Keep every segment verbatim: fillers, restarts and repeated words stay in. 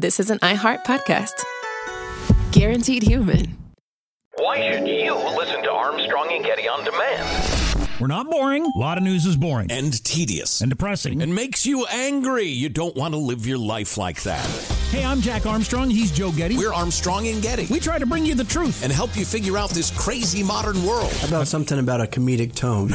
this is an iHeart podcast. Guaranteed human. Why should you listen to Armstrong and Getty on demand? We're not boring. A lot of news is boring. And tedious. And depressing. And makes you angry. You don't want to live your life like that. Hey, I'm Jack Armstrong. He's Joe Getty. We're Armstrong and Getty. We try to bring you the truth. And help you figure out this crazy modern world. How about something about a comedic tone?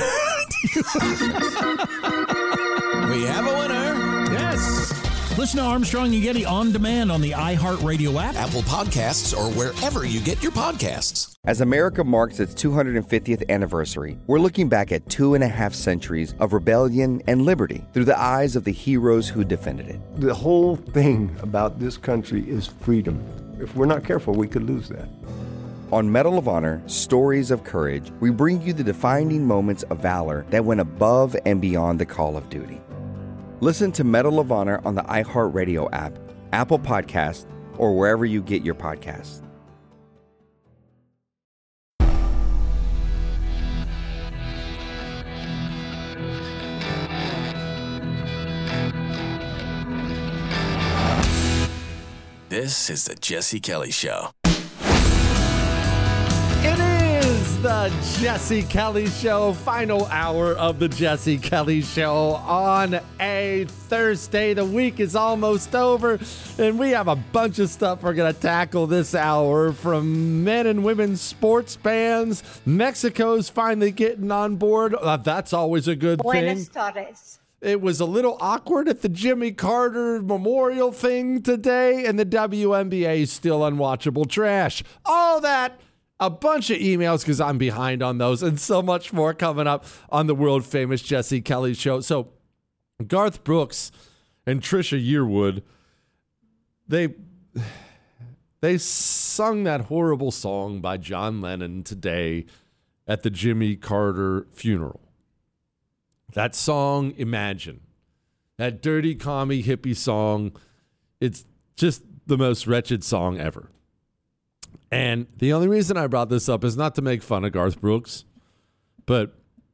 We have a winner. Yes. Listen to Armstrong and Getty on demand on the iHeartRadio app, Apple Podcasts, or wherever you get your podcasts. As America marks its two hundred fiftieth anniversary, we're looking back at two and a half centuries of rebellion and liberty through the eyes of the heroes who defended it. The whole thing about this country is freedom. If we're not careful, we could lose that. On Medal of Honor, Stories of Courage, we bring you the defining moments of valor that went above and beyond the call of duty. Listen to Medal of Honor on the iHeartRadio app, Apple Podcasts, or wherever you get your podcasts. This is the Jesse Kelly Show. It is the Jesse Kelly Show, final hour of the Jesse Kelly Show on a Thursday. The week is almost over, and we have a bunch of stuff we're going to tackle this hour, from men and women's sports bans. Mexico's finally getting on board. Uh, that's always a good Buenas thing. tardes. It was a little awkward at the Jimmy Carter Memorial thing today, and the W N B A is still unwatchable trash. All that, a bunch of emails because I'm behind on those, and so much more coming up on the world-famous Jesse Kelly Show. So Garth Brooks and Trisha Yearwood, they, they sung that horrible song by John Lennon today at the Jimmy Carter funeral. That song, Imagine, that dirty, commie, hippie song, it's just the most wretched song ever. And the only reason I brought this up is not to make fun of Garth Brooks, but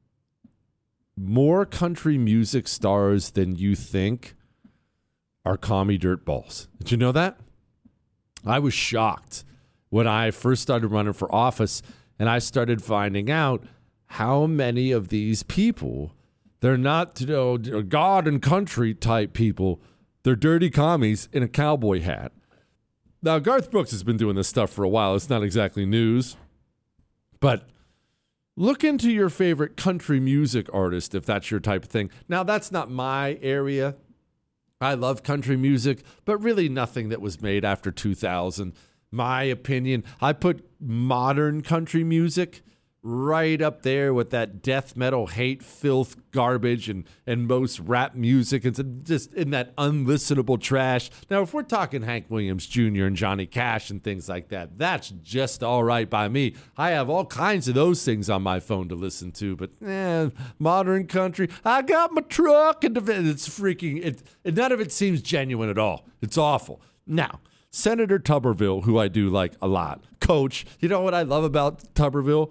more country music stars than you think are commie dirtballs. Did you know that? I was shocked when I first started running for office, and I started finding out how many of these people, they're not, you know, God and country type people. They're dirty commies in a cowboy hat. Now, Garth Brooks has been doing this stuff for a while. It's not exactly news. But look into your favorite country music artist if that's your type of thing. Now, that's not my area. I love country music, but really nothing that was made after two thousand. My opinion, I put modern country music right up there with that death metal, hate, filth, garbage, and, and most rap music. It's just in that unlistenable trash. Now, if we're talking Hank Williams Junior and Johnny Cash and things like that, that's just all right by me. I have all kinds of those things on my phone to listen to, but eh, modern country, I got my truck, and it's freaking, it, and none of it seems genuine at all. It's awful. Now, Senator Tuberville, who I do like a lot, Coach, you know what I love about Tuberville?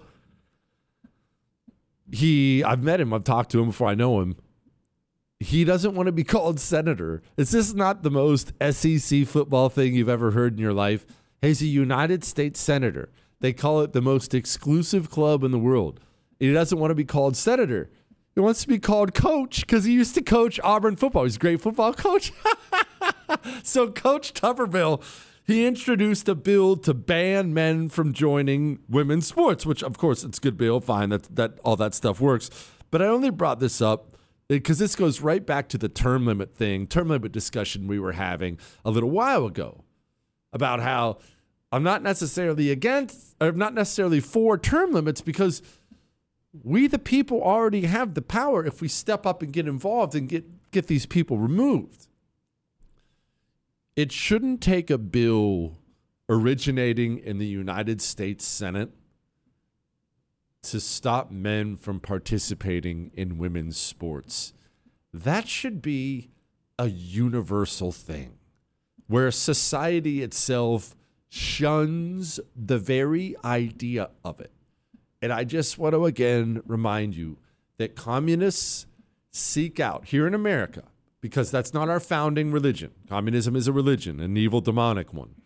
He, I've met him, I've talked to him before I know him. He doesn't want to be called senator. Is this not the most S E C football thing you've ever heard in your life? He's a United States senator. They call it the most exclusive club in the world. He doesn't want to be called senator. He wants to be called coach because he used to coach Auburn football. He's a great football coach. So Coach Tuberville, he introduced a bill to ban men from joining women's sports, which, of course, it's a good bill. Fine, that, that all that stuff works. But I only brought this up because this goes right back to the term limit thing, term limit discussion we were having a little while ago about how I'm not necessarily against, or not necessarily for term limits, because we, the people, already have the power if we step up and get involved and get, get these people removed. It shouldn't take a bill originating in the United States Senate to stop men from participating in women's sports. That should be a universal thing where society itself shuns the very idea of it. And I just want to again remind you that communists seek out, here in America, because that's not our founding religion. Communism is a religion, an evil demonic one.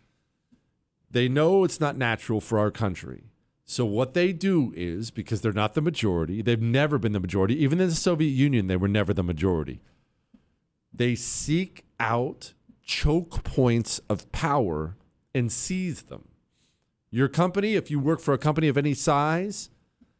They know it's not natural for our country. So what they do is, because they're not the majority, they've never been the majority. Even in the Soviet Union, they were never the majority. They seek out choke points of power and seize them. Your company, if you work for a company of any size,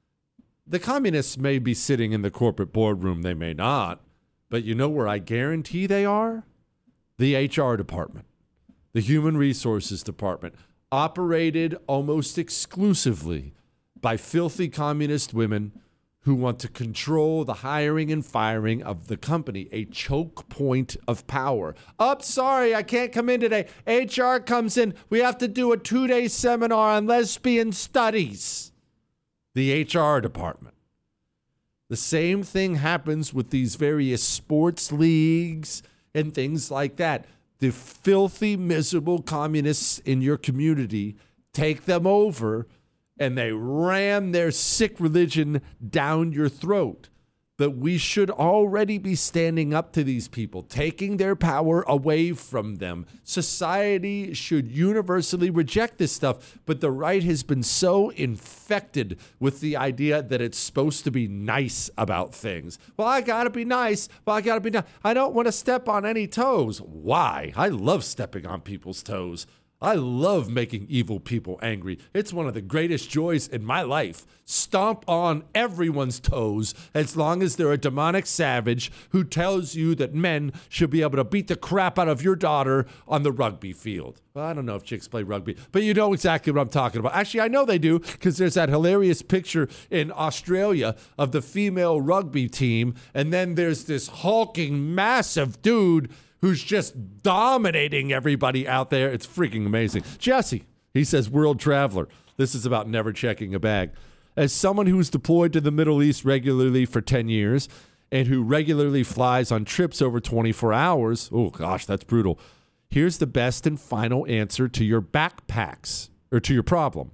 the communists may be sitting in the corporate boardroom, they may not, but you know where I guarantee they are? The H R department, the human resources department, operated almost exclusively by filthy communist women who want to control the hiring and firing of the company, a choke point of power. Oh, sorry, I can't come in today. H R comes in. We have to do a two-day seminar on lesbian studies. The H R department. The same thing happens with these various sports leagues and things like that. The filthy, miserable communists in your community take them over and they ram their sick religion down your throat. But we should already be standing up to these people, taking their power away from them. Society should universally reject this stuff, but the right has been so infected with the idea that it's supposed to be nice about things. Well, I gotta be nice. Well, I gotta be nice. I don't want to step on any toes. Why? I love stepping on people's toes. I love making evil people angry. It's one of the greatest joys in my life. Stomp on everyone's toes as long as they're a demonic savage who tells you that men should be able to beat the crap out of your daughter on the rugby field. Well, I don't know if chicks play rugby, but you know exactly what I'm talking about. Actually, I know they do because there's that hilarious picture in Australia of the female rugby team, and then there's this hulking, massive dude who's just dominating everybody out there. It's freaking amazing. Jesse, he says, world traveler. This is about never checking a bag. As someone who's deployed to the Middle East regularly for ten years and who regularly flies on trips over twenty-four hours, oh gosh, that's brutal. Here's the best and final answer to your backpacks, or to your problem.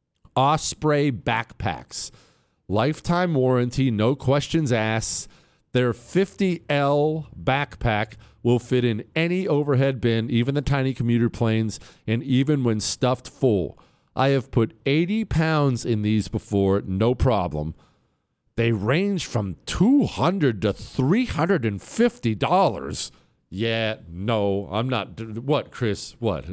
Osprey backpacks. Lifetime warranty, no questions asked. Their fifty L backpack will fit in any overhead bin, even the tiny commuter planes, and even when stuffed full. I have put eighty pounds in these before, no problem. They range from two hundred dollars to three hundred fifty dollars. Yeah, no, I'm not. What, Chris? What?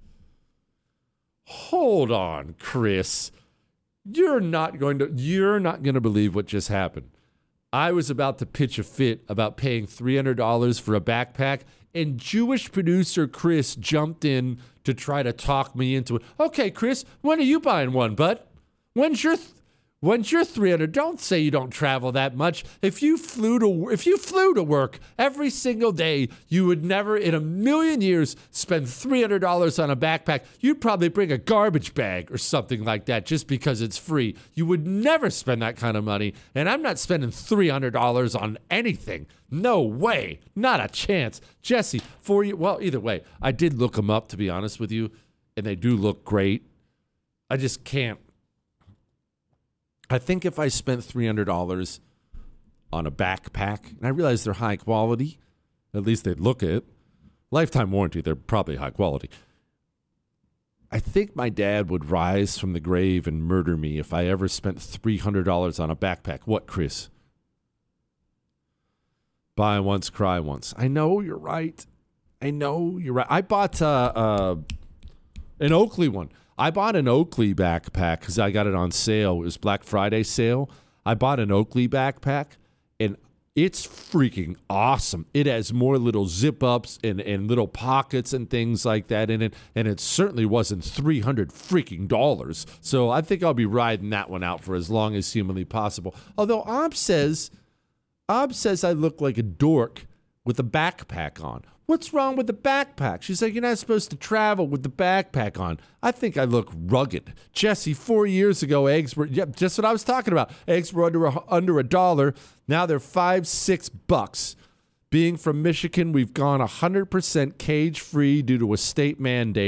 Hold on, Chris. You're not going to, you're not going to believe what just happened. I was about to pitch a fit about paying three hundred dollars for a backpack, and Jewish producer Chris jumped in to try to talk me into it. Okay, Chris, when are you buying one, bud? When's your th- when's your three hundred? Don't say you don't travel that much. If you flew to if you flew to work every single day, you would never in a million years spend three hundred dollars on a backpack. You'd probably bring a garbage bag or something like that just because it's free. You would never spend that kind of money, and I'm not spending three hundred dollars on anything. No way. Not a chance. Jesse, for you, well, either way, I did look them up, to be honest with you, and they do look great. I just can't. I think if I spent three hundred dollars on a backpack, and I realize they're high quality, at least they'd look it. Lifetime warranty, they're probably high quality. I think my dad would rise from the grave and murder me if I ever spent three hundred dollars on a backpack. What, Chris? Buy once, cry once. I know you're right. I know you're right. I bought uh, uh, an Oakley one. I bought an Oakley backpack because I got it on sale. It was Black Friday sale. I bought an Oakley backpack, and it's freaking awesome. It has more little zip-ups and, and little pockets and things like that in it, and it certainly wasn't three hundred freaking dollars. So I think I'll be riding that one out for as long as humanly possible. Although Ob says, Ob says I look like a dork with a backpack on. What's wrong with the backpack? She's like, you're not supposed to travel with the backpack on. I think I look rugged. Jesse, four years ago, eggs were, yeah, just what I was talking about. Eggs were under a, under a dollar. Now they're five, six bucks. Being from Michigan, we've gone one hundred percent cage-free due to a state mandate.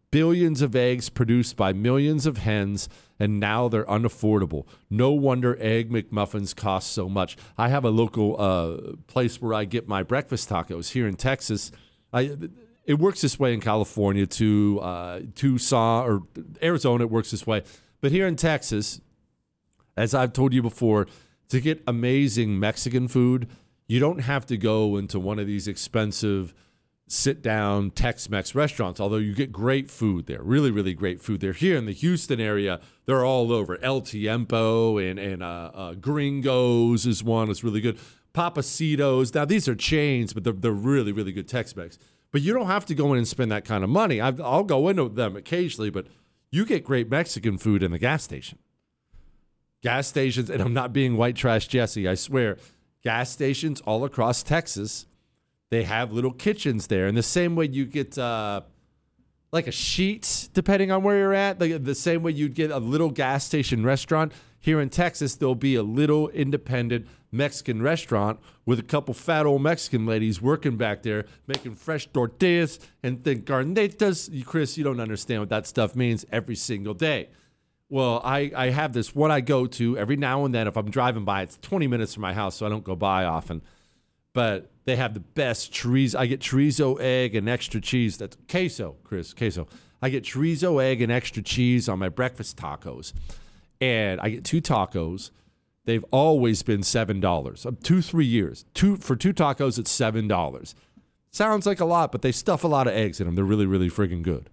Billions of eggs produced by millions of hens, and now they're unaffordable. No wonder Egg McMuffins cost so much. I have a local uh, place where I get my breakfast tacos here in Texas. I, it works this way in California, to uh, Tucson or Arizona. It works this way. But here in Texas, as I've told you before, to get amazing Mexican food, you don't have to go into one of these expensive sit-down Tex-Mex restaurants, although you get great food there, really, really great food there. Here in the Houston area, they're all over. El Tiempo and, and uh, uh, Gringos is one. It's really good. Papacitos. Now, these are chains, but they're, they're really, really good Tex-Mex. But you don't have to go in and spend that kind of money. I've, I'll go into them occasionally, but you get great Mexican food in the gas station. Gas stations, and I'm not being white trash Jesse, I swear, gas stations all across Texas, they have little kitchens there. And the same way you get uh, like a Sheetz, depending on where you're at, like the same way you'd get a little gas station restaurant, here in Texas, there'll be a little independent Mexican restaurant with a couple fat old Mexican ladies working back there, making fresh tortillas and then carnitas. Chris, you don't understand what that stuff means every single day. Well, I, I have this one I go to every now and then. If I'm driving by, it's twenty minutes from my house, so I don't go by often. But they have the best chorizo. I get chorizo, egg, and extra cheese. That's queso, Chris, queso. I get chorizo, egg, and extra cheese on my breakfast tacos. And I get two tacos. They've always been seven dollars. Two, three years. Two For two tacos, it's seven dollars. Sounds like a lot, but they stuff a lot of eggs in them. They're really, really friggin' good.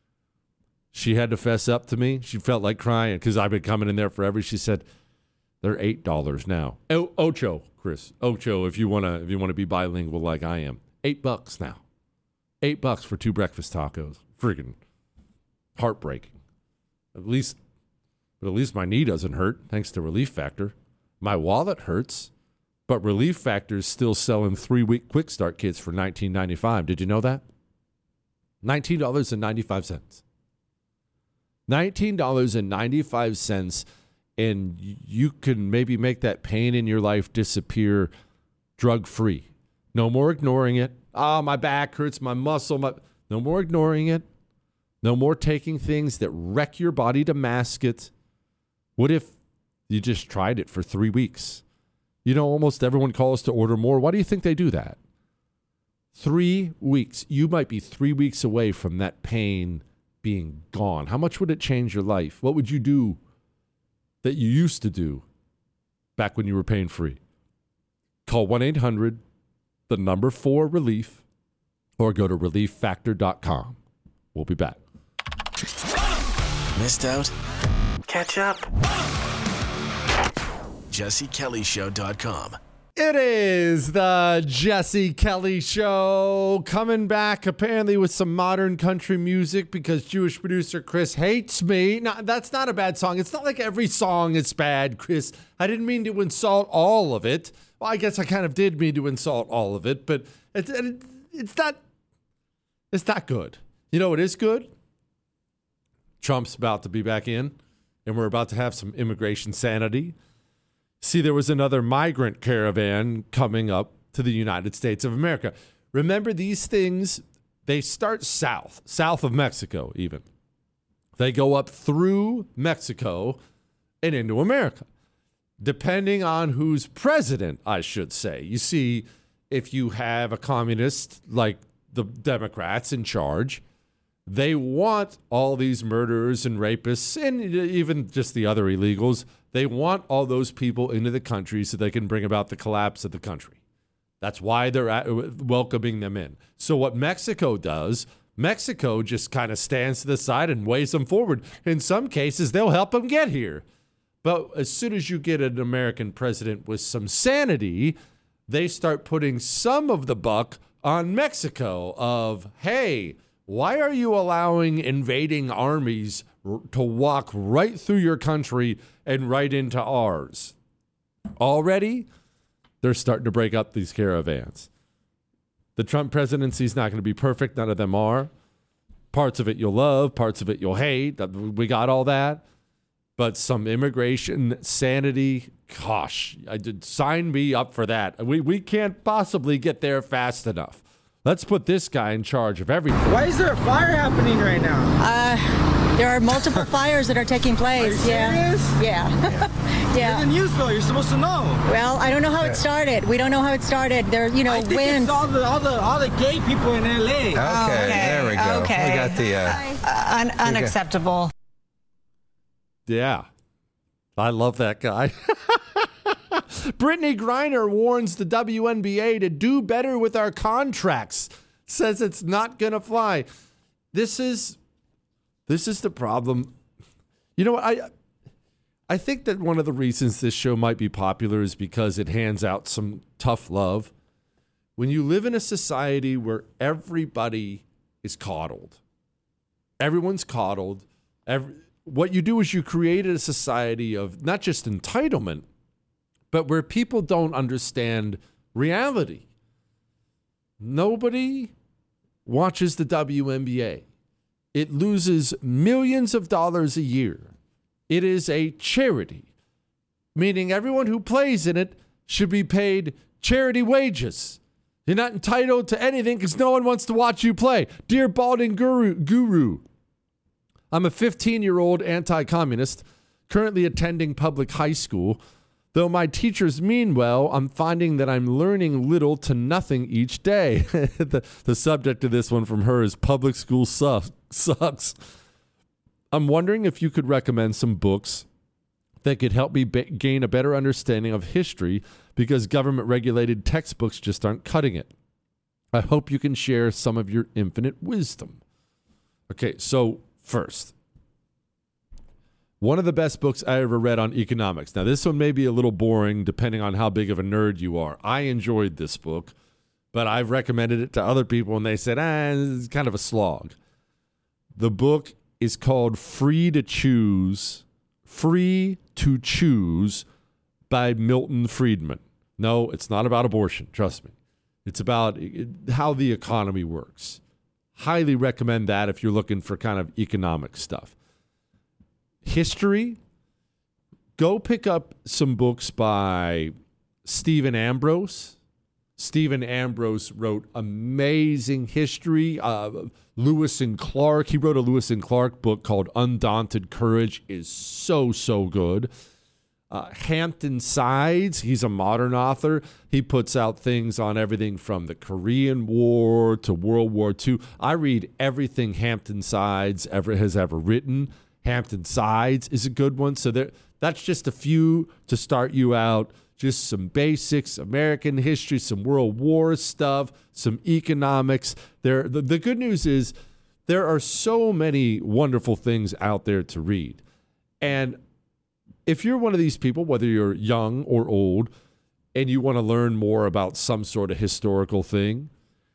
She had to fess up to me. She felt like crying because I've been coming in there forever. She said, they're eight dollars now. O- Ocho, Chris. Ocho, if you want to if you want to be bilingual like I am. Eight bucks now. Eight bucks for two breakfast tacos. Friggin' heartbreaking. At least, but at least my knee doesn't hurt, thanks to Relief Factor. My wallet hurts, but Relief Factor is still selling three-week Quick Start kits for nineteen ninety-five dollars. Did you know that? nineteen dollars and ninety-five cents. nineteen dollars and ninety-five cents, and you can maybe make that pain in your life disappear drug-free. No more ignoring it. Ah, oh, my back hurts, my muscle. My... No more ignoring it. No more taking things that wreck your body to mask it. What if you just tried it for three weeks? You know, almost everyone calls to order more. Why do you think they do that? Three weeks. You might be three weeks away from that pain being gone. How much would it change your life? What would you do that you used to do back when you were pain free? Call one eight hundred, the number four relief, or go to relief factor dot com. We'll be back. Missed out? Catch up. Jesse Kelly Show dot com. It is the Jesse Kelly Show, coming back apparently with some modern country music because Jewish producer Chris hates me. Now, that's not a bad song. It's not like every song is bad, Chris. I didn't mean to insult all of it. Well, I guess I kind of did mean to insult all of it, but it's, it's not it's not good. You know what is good? Trump's about to be back in, and we're about to have some immigration sanity. See, there was another migrant caravan coming up to the United States of America. Remember, these things, they start south, south of Mexico even. They go up through Mexico and into America, depending on who's president, I should say. You see, if you have a communist like the Democrats in charge, they want all these murderers and rapists and even just the other illegals. They want all those people into the country so they can bring about the collapse of the country. That's why they're at, welcoming them in. So what Mexico does, Mexico just kind of stands to the side and waves them forward. In some cases, they'll help them get here. But as soon as you get an American president with some sanity, they start putting some of the buck on Mexico of, hey, why are you allowing invading armies to walk right through your country and right into ours? Already, they're starting to break up these caravans. The Trump presidency is not going to be perfect. None of them are. Parts of it you'll love, parts of it you'll hate. We got all that. But some immigration sanity, gosh, I did sign me up for that. We we can't possibly get there fast enough. Let's put this guy in charge of everything. Why is there a fire happening right now? Uh, there are multiple fires that are taking place. Are you yeah. serious? Yeah. yeah. You're the news though. You're supposed to know. Well, I don't know how it started. We don't know how it started. There, you know, I think winds. it's all the all the all the gay people in L A. Okay, Oh, okay. there we go. Okay. We got the. Uh, Uh, un- unacceptable. Yeah. I love that guy. Brittany Griner warns the W N B A to do better with our contracts. Says it's not going to fly. This is this is the problem. You know what? I I think that one of the reasons this show might be popular is because it hands out some tough love. When you live in a society where everybody is coddled, everyone's coddled. Every, what you do is you create a society of not just entitlement, but where people don't understand reality. Nobody watches the W N B A. It loses millions of dollars a year. It is a charity, meaning everyone who plays in it should be paid charity wages. You're not entitled to anything because no one wants to watch you play. Dear Balding Guru, Guru, I'm a fifteen-year-old anti-communist currently attending public high school. Though my teachers mean well, I'm finding that I'm learning little to nothing each day. the, the subject of this one from her is public school sucks, sucks. I'm wondering if you could recommend some books that could help me be- gain a better understanding of history because government-regulated textbooks just aren't cutting it. I hope you can share some of your infinite wisdom. Okay, so first, one of the best books I ever read on economics. Now, this one may be a little boring depending on how big of a nerd you are. I enjoyed this book, but I've recommended it to other people, and they said, ah, it's kind of a slog. The book is called Free to Choose, Free to Choose by Milton Friedman. No, it's not about abortion, trust me. It's about how the economy works. Highly recommend that if you're looking for kind of economic stuff. History, go pick up some books by Stephen Ambrose. Stephen Ambrose wrote amazing history. Uh, Lewis and Clark, he wrote a Lewis and Clark book called Undaunted Courage, is so, so good. Uh, Hampton Sides, he's a modern author. He puts out things on everything from the Korean War to World War Two. I read everything Hampton Sides ever has ever written. Hampton Sides is a good one. So there, that's just a few to start you out. Just some basics, American history, some World War stuff, some economics. There, the, the good news is there are so many wonderful things out there to read. And if you're one of these people, whether you're young or old, and you want to learn more about some sort of historical thing,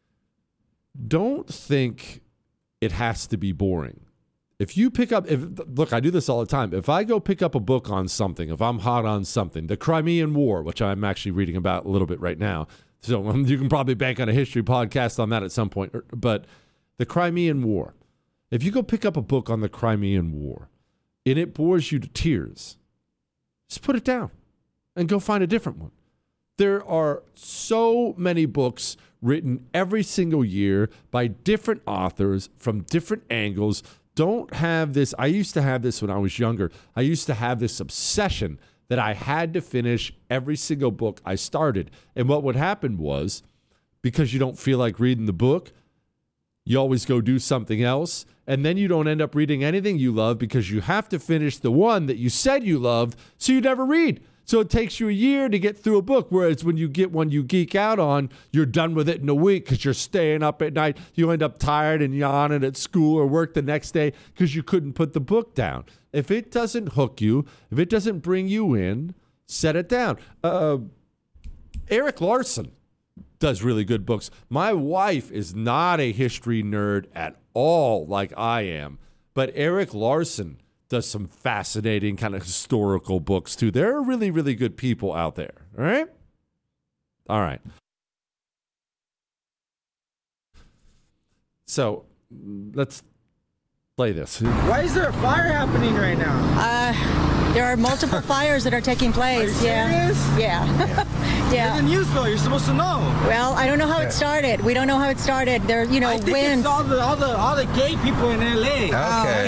don't think it has to be boring. If you pick up, if look, I do this all the time. If I go pick up a book on something, if I'm hot on something, the Crimean War, which I'm actually reading about a little bit right now, so um, you can probably bank on a history podcast on that at some point, but the Crimean War, if you go pick up a book on the Crimean War and it bores you to tears, just put it down and go find a different one. There are so many books written every single year by different authors from different angles. Don't have this. I used to have this when I was younger. I used to have this obsession that I had to finish every single book I started. And what would happen was, because you don't feel like reading the book, you always go do something else. And then you don't end up reading anything you love because you have to finish the one that you said you loved, so you never read. So it takes you a year to get through a book, whereas when you get one you geek out on, you're done with it in a week because you're staying up at night. You end up tired and yawning at school or work the next day because you couldn't put the book down. If it doesn't hook you, if it doesn't bring you in, set it down. Uh, Erik Larson does really good books. My wife is not a history nerd at all like I am, but Erik Larson does some fascinating kind of historical books too. There are really, really good people out there. All right? All right. So let's play this. Why is there a fire happening right now? Uh, There are multiple fires that are taking place. Are you yeah. serious? Yeah. yeah. You're the news though. You're supposed to know. Well, I don't know how it started. We don't know how it started. There, you know, I think winds. it's all the all the all the gay people in L A. Okay.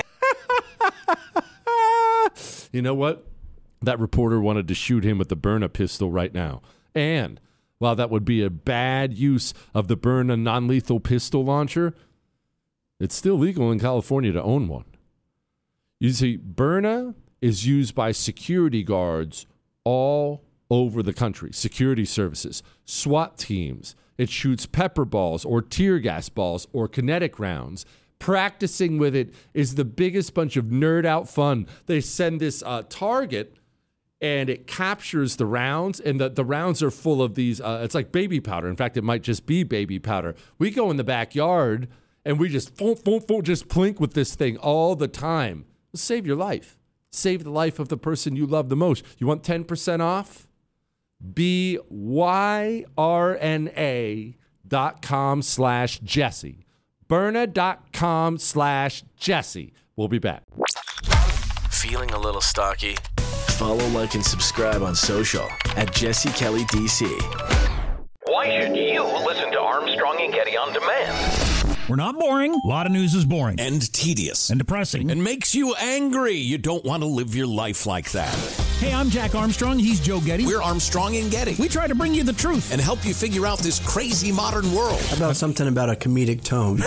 You know what? That reporter wanted to shoot him with the Byrna pistol right now. And while that would be a bad use of the Byrna non-lethal pistol launcher, it's still legal in California to own one. You see, Byrna is used by security guards all over the country, security services, SWAT teams. It shoots pepper balls or tear gas balls or kinetic rounds. Practicing with it is the biggest bunch of nerd out fun. They send this uh, target and it captures the rounds, and the, the rounds are full of these, uh, it's like baby powder. In fact, it might just be baby powder. We go in the backyard and we just, boom, boom, boom, just plink with this thing all the time. It'll save your life. Save the life of the person you love the most. You want ten percent off? B Y R N A dot com slash Jesse. Byrna dot com slash Jesse. We'll be back. Feeling a little stocky? Follow, like, and subscribe on social at Jesse Kelly D C. Why should you listen to Armstrong and Getty on demand? We're not boring. A lot of news is boring. And tedious. And depressing. And makes you angry. You don't want to live your life like that. Hey, I'm Jack Armstrong. He's Joe Getty. We're Armstrong and Getty. We try to bring you the truth. And help you figure out this crazy modern world. How about something about a comedic tone?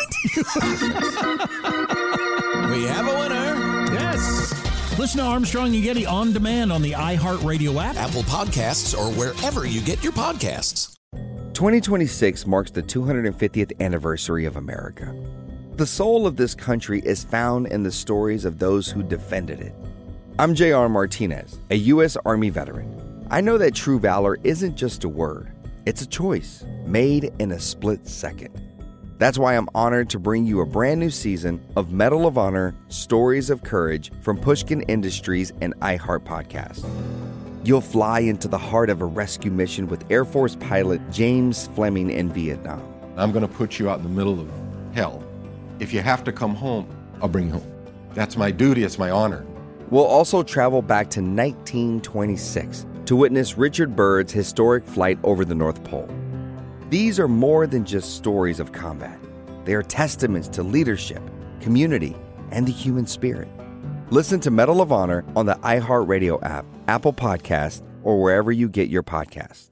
We have a winner. Yes. Listen to Armstrong and Getty on demand on the iHeartRadio app, Apple Podcasts, or wherever you get your podcasts. twenty twenty-six marks the two hundred fiftieth anniversary of America. The soul of this country is found in the stories of those who defended it. I'm J R Martinez, a U S Army veteran. I know that true valor isn't just a word. It's a choice made in a split second. That's why I'm honored to bring you a brand new season of Medal of Honor Stories of Courage from Pushkin Industries and iHeart Podcast. You'll fly into the heart of a rescue mission with Air Force pilot James Fleming in Vietnam. I'm going to put you out in the middle of hell. If you have to come home, I'll bring you home. That's my duty. It's my honor. We'll also travel back to nineteen twenty-six to witness Richard Byrd's historic flight over the North Pole. These are more than just stories of combat. They are testaments to leadership, community, and the human spirit. Listen to Medal of Honor on the iHeartRadio app, Apple Podcasts, or wherever you get your podcasts.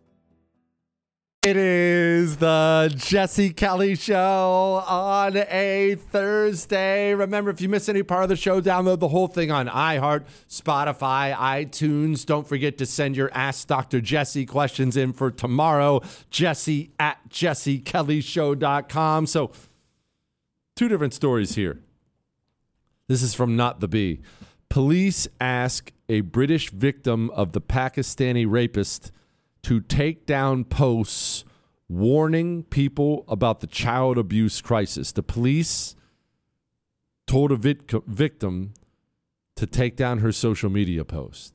It is the Jesse Kelly Show on a Thursday. Remember, if you miss any part of the show, download the whole thing on iHeart, Spotify, iTunes. Don't forget to send your Ask Doctor Jesse questions in for tomorrow, Jesse at jesse kelly show dot com. So, two different stories here. This is from Not the Bee. Police ask a British victim of the Pakistani rapist to take down posts warning people about the child abuse crisis. The police told a vit- victim to take down her social media post.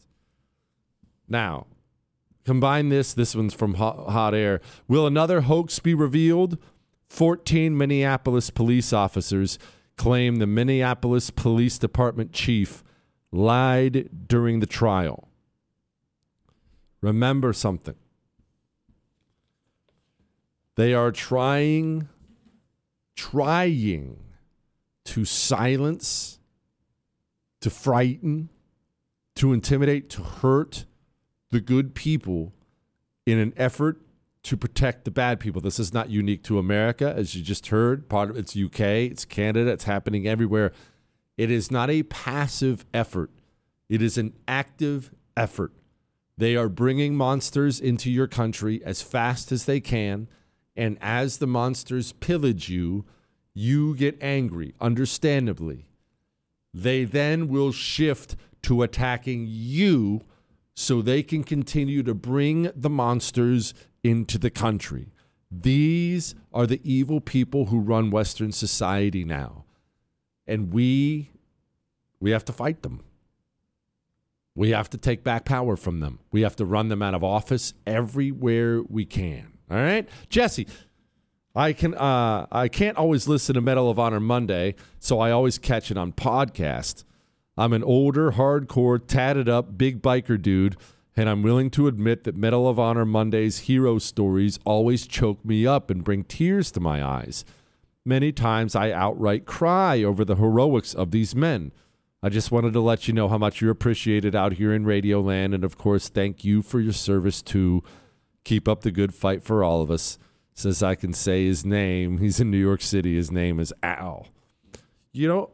Now, combine this. This one's from Hot, Hot Air. Will another hoax be revealed? fourteen Minneapolis police officers claim the Minneapolis Police Department chief lied during the trial. Remember something. They are trying, trying to silence, to frighten, to intimidate, to hurt the good people in an effort to protect the bad people. This is not unique to America, as you just heard. Part of it's U K, it's Canada, it's happening everywhere. It is not a passive effort. It is an active effort. They are bringing monsters into your country as fast as they can, and as the monsters pillage you, you get angry, understandably. They then will shift to attacking you so they can continue to bring the monsters into the country. These are the evil people who run Western society now. And we we have to fight them. We have to take back power from them. We have to run them out of office everywhere we can. All right? Jesse, I can uh, I can't always listen to Medal of Honor Monday, so I always catch it on podcast. I'm an older, hardcore, tatted up, big biker dude, and I'm willing to admit that Medal of Honor Monday's hero stories always choke me up and bring tears to my eyes. Many times I outright cry over the heroics of these men. I just wanted to let you know how much you're appreciated out here in Radio Land, and of course, thank you for your service too. Keep up the good fight for all of us. Says I can say his name. He's in New York City. His name is Al. You know,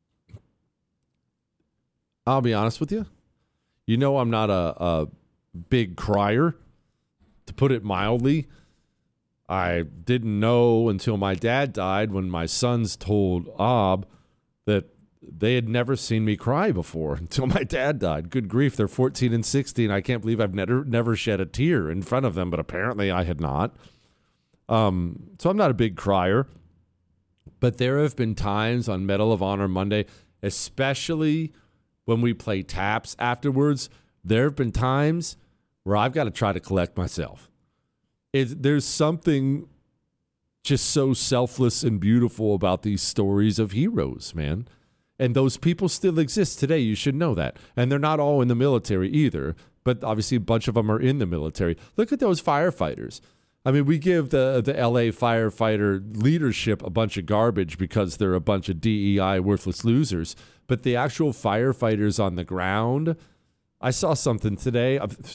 I'll be honest with you. You know I'm not a, a big crier, to put it mildly. I didn't know until my dad died when my sons told Ob that they had never seen me cry before until my dad died. Good grief, they're fourteen and sixteen. I can't believe I've never never shed a tear in front of them, but apparently I had not. Um, so I'm not a big crier. But there have been times on Medal of Honor Monday, especially when we play taps afterwards, there have been times where I've got to try to collect myself. It, there's something just so selfless and beautiful about these stories of heroes, man. And those people still exist today. You should know that. And they're not all in the military either, but obviously a bunch of them are in the military. Look at those firefighters. I mean, we give the, the L A firefighter leadership a bunch of garbage because they're a bunch of D E I worthless losers. But the actual firefighters on the ground, I saw something today.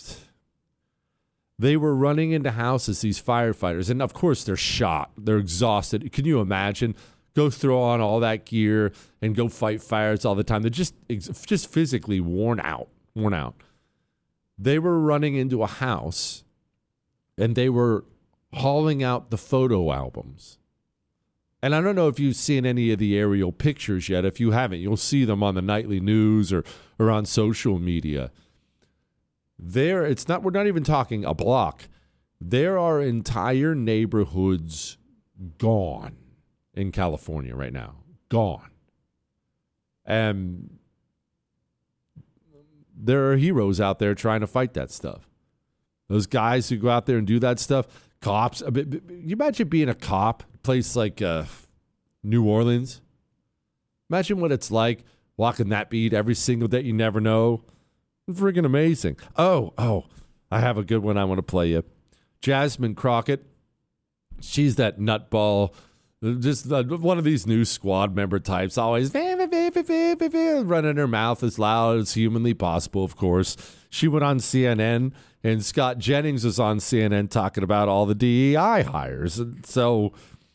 They were running into houses, these firefighters, and of course they're shot. They're exhausted. Can you imagine? Go throw on all that gear and go fight fires all the time. They're just, just physically worn out, worn out. They were running into a house, and they were hauling out the photo albums. And I don't know if you've seen any of the aerial pictures yet. If you haven't, you'll see them on the nightly news or, or on social media. There, it's not, we're not even talking a block. There are entire neighborhoods gone in California right now. Gone. And there are heroes out there trying to fight that stuff. Those guys who go out there and do that stuff, cops. I mean, you imagine being a cop, a place like uh, New Orleans. Imagine what it's like walking that beat every single day. You never know. Freaking amazing. Oh, oh, I have a good one I want to play you. Jasmine Crockett. She's that nutball, just uh, one of these new squad member types, always running her mouth as loud as humanly possible, of course. She went on C N N, and Scott Jennings was on C N N talking about all the D E I hires. And so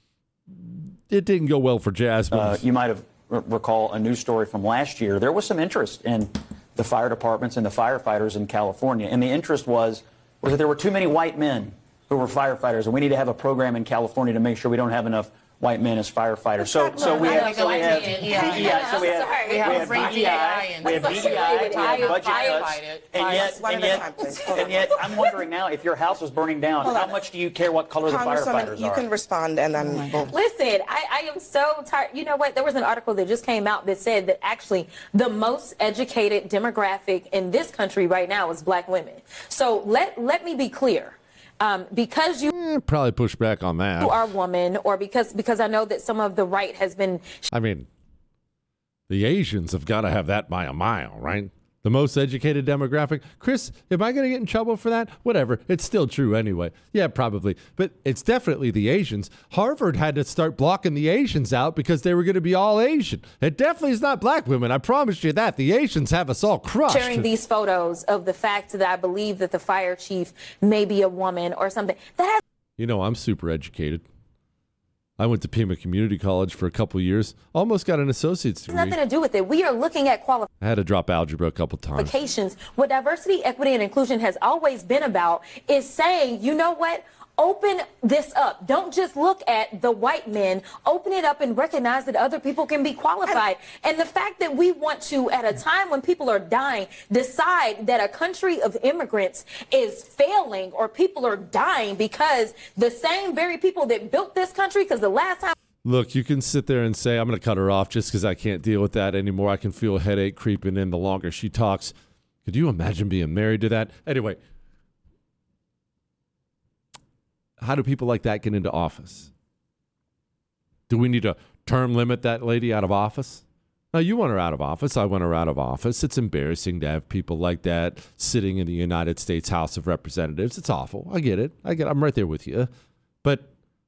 it didn't go well for Jasmine. Uh, you might have r- recall a news story from last year. There was some interest in the fire departments and the firefighters in California. And the interest was, was that there were too many white men who were firefighters, and we need to have a program in California to make sure we don't have enough white men as firefighters. So, so we have, so we have D E I, so we have, we have D E I, we have D E I, we have budget cuts, and yet, and yet, and yet, I'm wondering now, if your house was burning down, how much do you care what color the firefighters you are? can respond, and then we'll... Listen, I, I am so tired. You know what? There was an article that just came out that said that actually the most educated demographic in this country right now is black women. So let let me be clear. Um, because you eh, probably push back on that. You are a woman, or because because I know that some of the right has been. I mean, the Asians have got to have that by a mile, right? The most educated demographic. Chris, am I going to get in trouble for that? Whatever. It's still true anyway. Yeah, probably. But it's definitely the Asians. Harvard had to start blocking the Asians out because they were going to be all Asian. It definitely is not black women. I promise you that. The Asians have us all crushed. Sharing these photos of the fact that I believe that the fire chief may be a woman or something. That has. You know, I'm super educated. I went to Pima Community College for a couple of years. Almost got an associate's degree. Nothing to do with it. We are looking at qualifications. I had to drop algebra a couple times. What diversity, equity, and inclusion has always been about is saying, you know what? Open this up. Don't just look at the white men. Open it up and recognize that other people can be qualified. And the fact that we want to, at a time when people are dying, decide that a country of immigrants is failing or people are dying because the same very people that built this country, because the last time. Look, you can sit there and say, I'm going to cut her off just because I can't deal with that anymore. I can feel a headache creeping in the longer she talks. Could you imagine being married to that? Anyway. How do people like that get into office? Do we need to term limit that lady out of office? Now, you want her out of office. I want her out of office. It's embarrassing to have people like that sitting in the United States House of Representatives. It's awful. I get it. I get it. I'm right there with you. But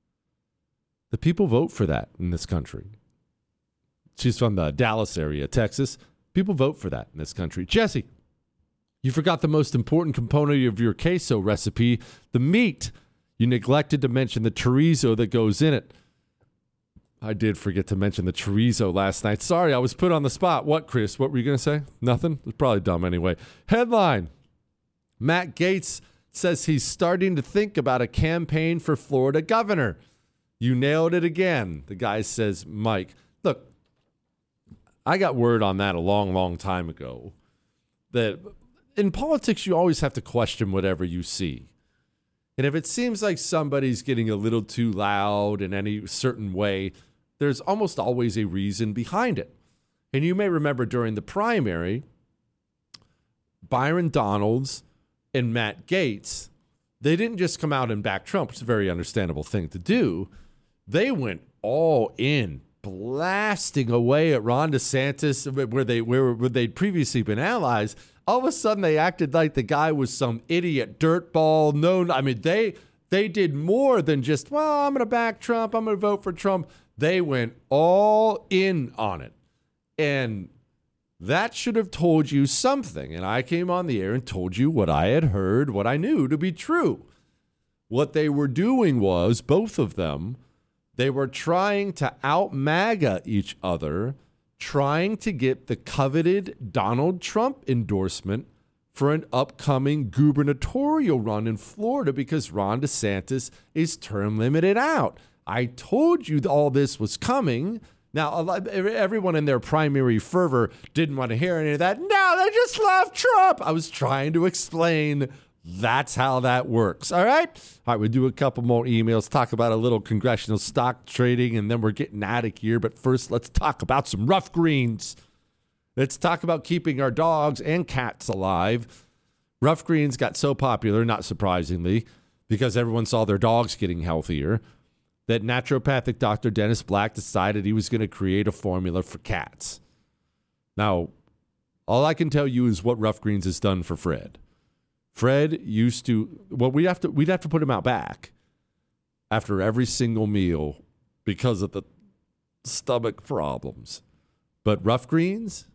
the people vote for that in this country. She's from the Dallas area, Texas. People vote for that in this country. Jesse, you forgot the most important component of your queso recipe, the meat. You neglected to mention the chorizo that goes in it. I did forget to mention the chorizo last night. Sorry, I was put on the spot. What, Chris? What were you going to say? Nothing? It was probably dumb anyway. Headline. Matt Gaetz says he's starting to think about a campaign for Florida governor. You nailed it again. The guy says, Mike, look, I got word on that a long, long time ago that in politics, you always have to question whatever you see. And if it seems like somebody's getting a little too loud in any certain way, there's almost always a reason behind it. And you may remember during the primary, Byron Donalds and Matt Gaetz, they didn't just come out and back Trump, which is a very understandable thing to do. They went all in, blasting away at Ron DeSantis, where, they, where, where they'd previously been allies. All of a sudden, they acted like the guy was some idiot dirtball. No, I mean, they they did more than just, well, I'm going to back Trump. I'm going to vote for Trump. They went all in on it. And that should have told you something. And I came on the air and told you what I had heard, what I knew to be true. What they were doing was, both of them, they were trying to out-MAGA each other, trying to get the coveted Donald Trump endorsement for an upcoming gubernatorial run in Florida because Ron DeSantis is term limited out. I told you all this was coming. Now, a lot, everyone in their primary fervor didn't want to hear any of that. No, they just love Trump. I was trying to explain that's how that works. All right? All right, we'll do a couple more emails, talk about a little congressional stock trading, and then we're getting out of here. But first, let's talk about some rough greens. Let's talk about keeping our dogs and cats alive. Rough greens got so popular, not surprisingly, because everyone saw their dogs getting healthier, that naturopathic Doctor Dennis Black decided he was going to create a formula for cats. Now, all I can tell you is what Rough Greens has done for Fred. Fred used to, well, we have to, we'd have to put him out back after every single meal because of the stomach problems. But Rough Greens,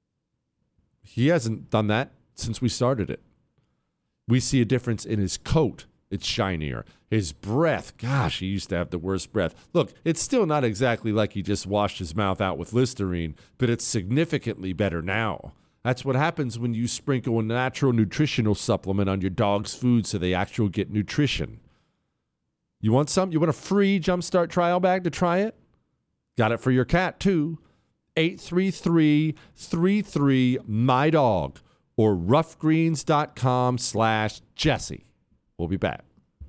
he hasn't done that since we started it. We see a difference in his coat. It's shinier. His breath, gosh, he used to have the worst breath. Look, it's still not exactly like he just washed his mouth out with Listerine, but it's significantly better now. That's what happens when you sprinkle a natural nutritional supplement on your dog's food so they actually get nutrition. You want some? You want a free Jumpstart trial bag to try it? Got it for your cat, too. eight three three, three three, M Y D O G or roughgreens.com slash Jesse. We'll be back.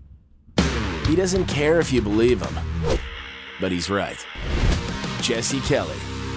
He doesn't care if you believe him, but he's right. Jesse Kelly.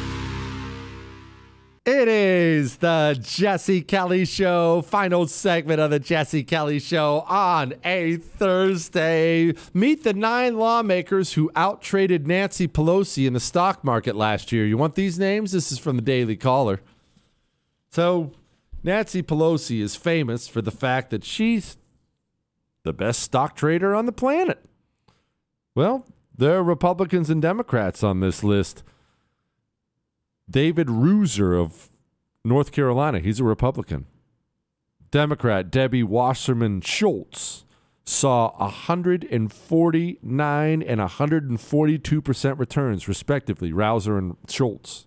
It is the Jesse Kelly Show, final segment of the Jesse Kelly Show on a Thursday. Meet the nine lawmakers who out-traded Nancy Pelosi in the stock market last year. You want these names? This is from the Daily Caller. So, Nancy Pelosi is famous for the fact that she's the best stock trader on the planet. Well, there are Republicans and Democrats on this list. David Reuser of North Carolina, he's a Republican. Democrat Debbie Wasserman Schultz saw one hundred forty-nine and one hundred forty-two percent returns, respectively, Reuser and Schultz.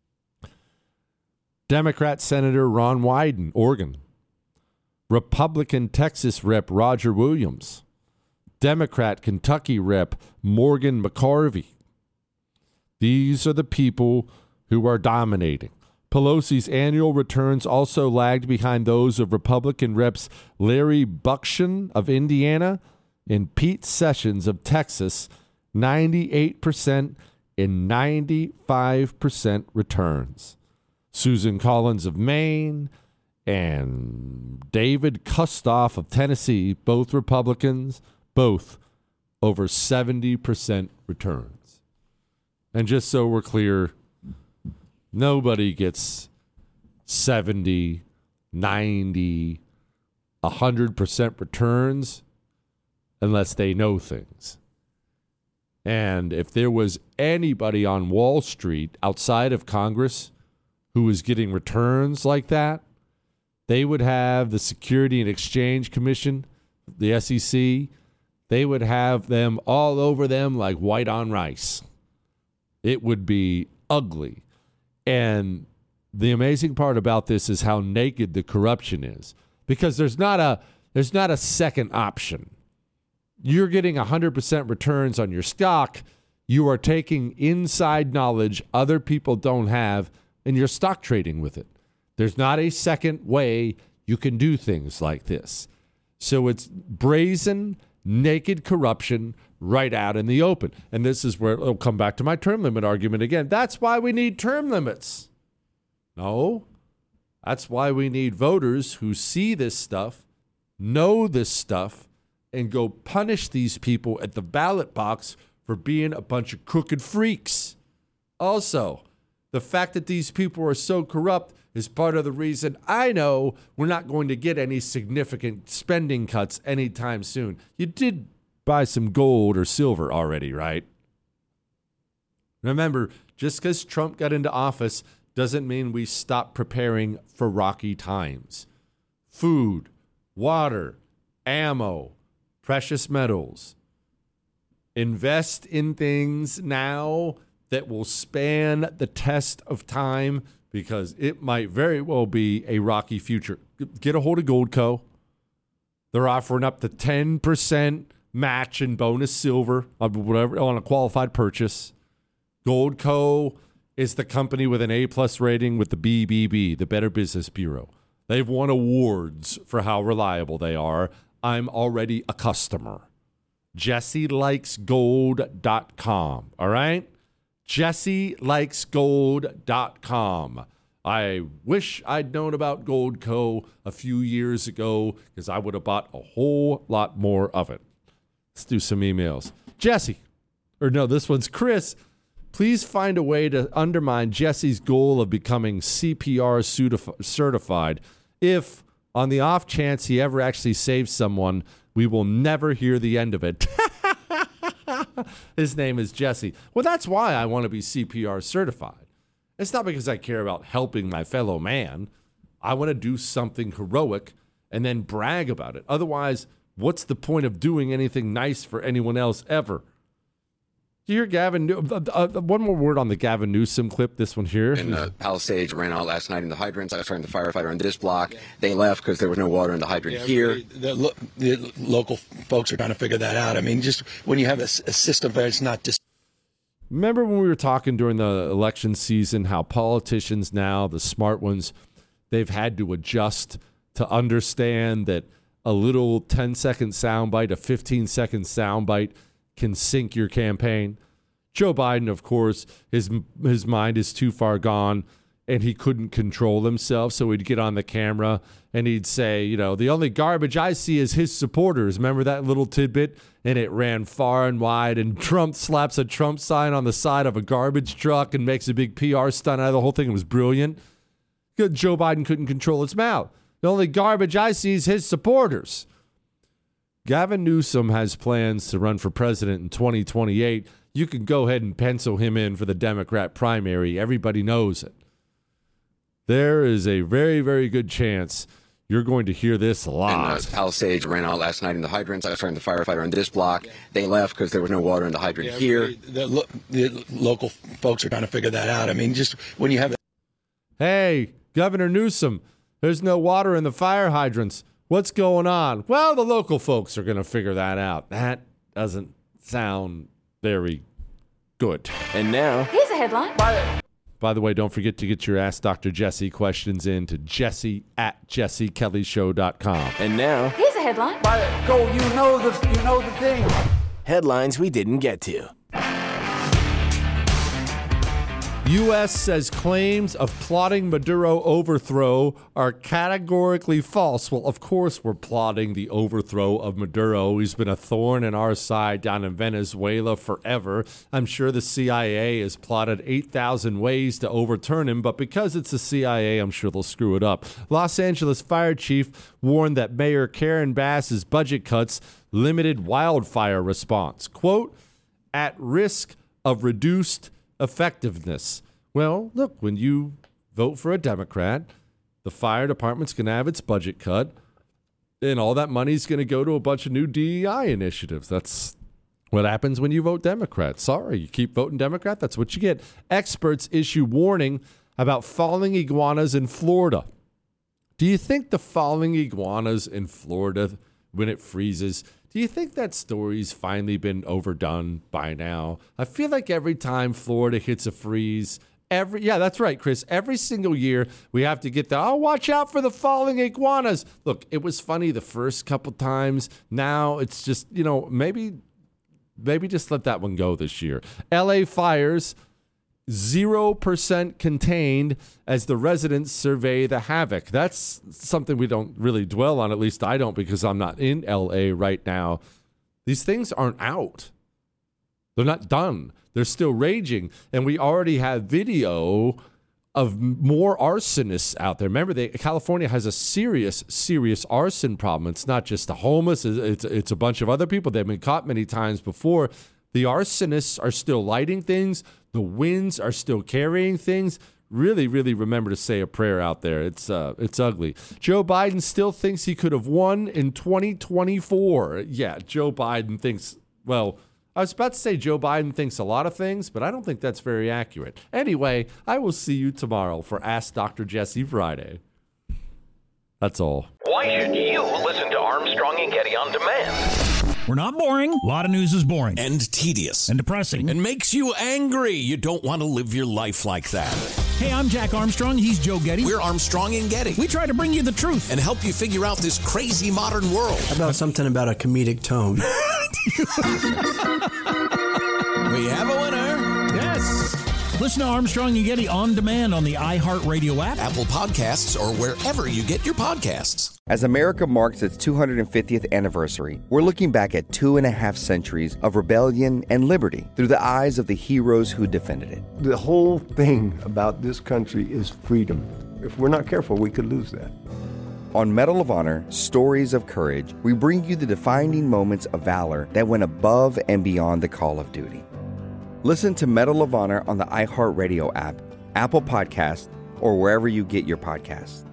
Democrat Senator Ron Wyden, Oregon. Republican Texas Rep Roger Williams. Democrat Kentucky Rep Morgan McCarvey. These are the people who are dominating. Pelosi's annual returns also lagged behind those of Republican Reps Larry Bucshon of Indiana and Pete Sessions of Texas, ninety-eight percent and ninety-five percent returns. Susan Collins of Maine and David Kustoff of Tennessee, both Republicans, both over seventy percent returns. And just so we're clear, Nobody gets seventy, ninety, one hundred percent returns unless they know things. And if there was anybody on Wall Street outside of Congress who was getting returns like that, they would have the Security and Exchange Commission, the S E C, they would have them all over them like white on rice. It would be ugly. And the amazing part about this is how naked the corruption is, because there's not a there's not a second option. You're getting one hundred percent returns on your stock. You are taking inside knowledge other people don't have, and you're stock trading with it. There's not a second way you can do things like this. So it's brazen, naked corruption right out in the open. And this is where it'll come back to my term limit argument again. That's why we need term limits. No, that's why we need voters who see this stuff, know this stuff, and go punish these people at the ballot box for being a bunch of crooked freaks. Also, the fact that these people are so corrupt is part of the reason I know we're not going to get any significant spending cuts anytime soon. You did buy some gold or silver already, right? Remember, just because Trump got into office doesn't mean we stop preparing for rocky times. Food, water, ammo, precious metals. Invest in things now that will span the test of time, because it might very well be a rocky future. Get a hold of Goldco. They're offering up to ten percent match and bonus silver on whatever on a qualified purchase. Goldco is the company with an A-plus rating with the B B B, the Better Business Bureau. They've won awards for how reliable they are. I'm already a customer. Jesse Likes Gold dot com, all right? Jesse Likes Gold dot com. I wish I'd known about Goldco a few years ago, because I would have bought a whole lot more of it. Let's do some emails. Jesse, or no, this one's Chris. Please find a way to undermine Jesse's goal of becoming C P R certified. If, on the off chance he ever actually saves someone, we will never hear the end of it. His name is Jesse. Well, that's why I want to be C P R certified. It's not because I care about helping my fellow man. I want to do something heroic and then brag about it. Otherwise, what's the point of doing anything nice for anyone else ever? Do you hear Gavin? Uh, uh, one more word on the Gavin Newsom clip, this one here. And uh, Palisades ran out last night in the hydrants. I was trying to firefighter on this block. They left because there was no water in the hydrant yeah, here. The, lo- the local folks are trying to figure that out. I mean, just when you have a, a system where it's not just. Remember when we were talking during the election season how politicians now, the smart ones, they've had to adjust to understand that a little ten-second soundbite, a fifteen-second soundbite can sink your campaign. Joe Biden, of course, his his mind is too far gone, and he couldn't control himself, so he'd get on the camera and he'd say, you know, the only garbage I see is his supporters. Remember that little tidbit? And it ran far and wide, and Trump slaps a Trump sign on the side of a garbage truck and makes a big P R stunt out of the whole thing. It was brilliant. Joe Biden couldn't control his mouth. The only garbage I see is his supporters. Gavin Newsom has plans to run for president in twenty twenty-eight. You can go ahead and pencil him in for the Democrat primary. Everybody knows it. There is a very, very good chance you're going to hear this a lot. And uh, Palisades ran out last night in the hydrants. I was trying to firefighter on this block. They left because there was no water in the hydrant yeah, here. The, lo- the local folks are trying to figure that out. I mean, just when you have a. Hey, Governor Newsom, there's no water in the fire hydrants. What's going on? Well, the local folks are going to figure that out. That doesn't sound very good. And now, here's a headline. By, by the way, don't forget to get your Ask Doctor Jesse questions in to Jesse at Jesse Kelly Show dot com. And now, here's a headline. Go, you know the, you know the thing. Headlines we didn't get to. U S says claims of plotting Maduro overthrow are categorically false. Well, of course we're plotting the overthrow of Maduro. He's been a thorn in our side down in Venezuela forever. I'm sure the C I A has plotted eight thousand ways to overturn him, but because it's the C I A, I'm sure they'll screw it up. Los Angeles fire chief warned that Mayor Karen Bass's budget cuts limited wildfire response. Quote, at risk of reduced effectiveness. Well, look, when you vote for a Democrat, the fire department's going to have its budget cut, and all that money's going to go to a bunch of new D E I initiatives. That's what happens when you vote Democrat. Sorry, you keep voting Democrat, that's what you get. Experts issue warning about falling iguanas in Florida. Do you think the falling iguanas in Florida when it freezes, do you think that story's finally been overdone by now? I feel like every time Florida hits a freeze, every yeah, that's right, Chris. Every single year we have to get the, oh, watch out for the falling iguanas. Look, it was funny the first couple times. Now it's just, you know, maybe, maybe just let that one go this year. L A fires, zero percent contained as the residents survey the havoc. That's something we don't really dwell on. At least I don't, because I'm not in L A right now. These things aren't out. They're not done. They're still raging. And we already have video of more arsonists out there. Remember, they, California has a serious, serious arson problem. It's not just the homeless. It's, it's a bunch of other people. They've been caught many times before. The arsonists are still lighting things. The winds are still carrying things. Really, really remember to say a prayer out there. It's uh, it's ugly. Joe Biden still thinks he could have won in twenty twenty-four. Yeah, Joe Biden thinks, well, I was about to say Joe Biden thinks a lot of things, but I don't think that's very accurate. Anyway, I will see you tomorrow for Ask Doctor Jesse Friday. That's all. Why should you listen to Armstrong and Getty on demand? We're not boring. A lot of news is boring. And tedious. And depressing. And makes you angry. You don't want to live your life like that. Hey, I'm Jack Armstrong. He's Joe Getty. We're Armstrong and Getty. We try to bring you the truth. And help you figure out this crazy modern world. How about something about a comedic tone? We have a winner. Yes. Listen to Armstrong and Getty on demand on the iHeartRadio app, Apple Podcasts, or wherever you get your podcasts. As America marks its two hundred fiftieth anniversary, we're looking back at two and a half centuries of rebellion and liberty through the eyes of the heroes who defended it. The whole thing about this country is freedom. If we're not careful, we could lose that. On Medal of Honor, Stories of Courage, we bring you the defining moments of valor that went above and beyond the call of duty. Listen to Medal of Honor on the iHeartRadio app, Apple Podcasts, or wherever you get your podcasts.